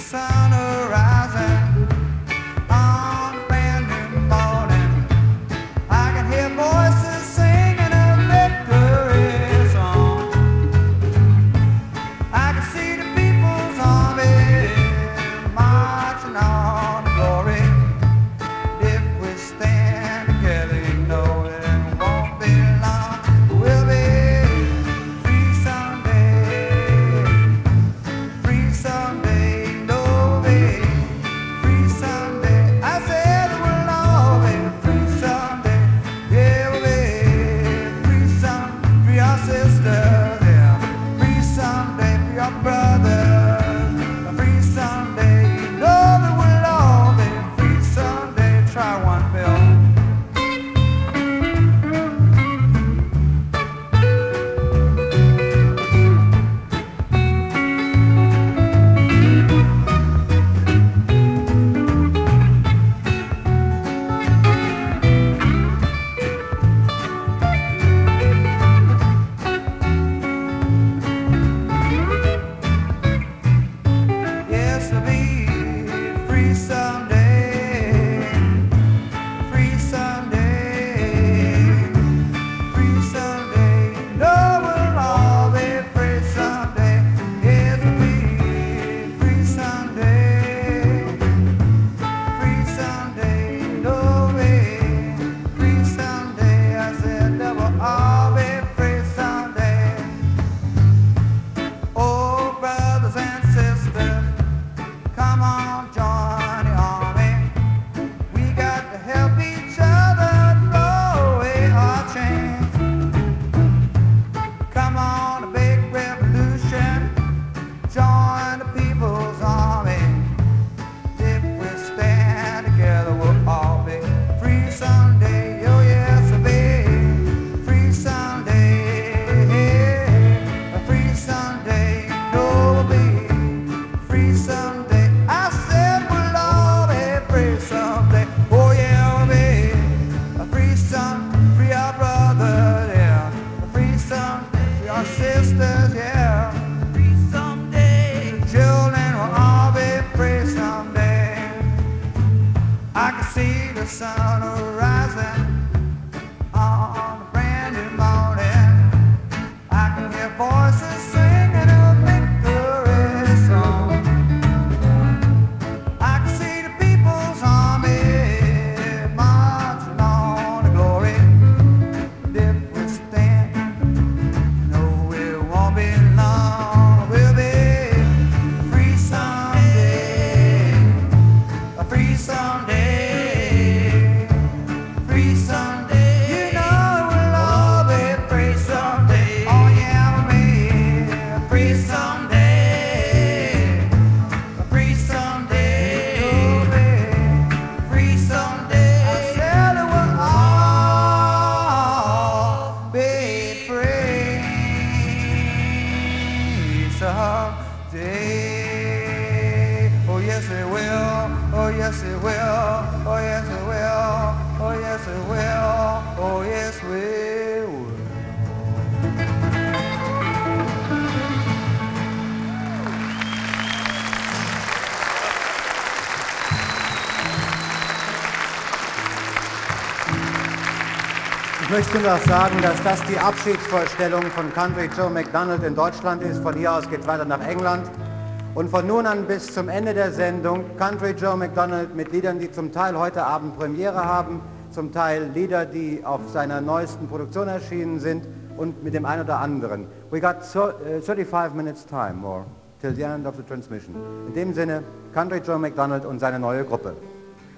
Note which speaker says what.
Speaker 1: sun rising on a brand new morning. I can hear voices singing a victory song. I can see the people's army marching on to glory. If we stand together, you know it won't be long. We'll be free someday, free someday, no way, free someday. I said we'll all be free someday. Yeah, we'll be free some, free our sisters, yeah, free someday, free our brothers, free someday. You know that we'll all be free someday. Try one, Phil. Yes, to be free someday, free someday, free someday. No, we'll all be free someday. Yes, to be free someday, free someday. No way, free someday. I said that we'll all be free someday. Oh, brothers and sisters, come on, join the army. We got to help each other throw away our chains. Come on, a big revolution, join the people's army. If we stand together, we'll all be free someday. Oh yes, we'll be free someday, free someday. No, we'll be free someday. I said we'll all be free someday. Oh yeah, we'll be free some, free our brothers, yeah, free some, free our sisters, yeah, free someday. The children will all be free someday. I can see the sun rising on a brand new morning. I can hear voices singing a victory song. I can see the people's army marching on to glory. If we stand, no, it won't be long. We'll be free someday, free someday, free someday. You know we'll all be free someday. Oh yeah, we'll be free someday, free someday, we'll be free someday. I said it will all be free someday. Oh yes it will, oh yes it will, oh yes it will, oh yes it will, oh yes we will.
Speaker 2: Ich möchte noch sagen, dass das die Abschiedsvorstellung von Country Joe McDonald in Deutschland ist. Von hier aus geht es weiter nach England. Und von nun an bis zum Ende der Sendung Country Joe McDonald mit Liedern, die zum Teil heute Abend Premiere haben, zum Teil Lieder, die auf seiner neuesten Produktion erschienen sind und mit dem einen oder anderen. We got 35 minutes time more till the end of the transmission. In dem Sinne, Country Joe McDonald und seine neue Gruppe.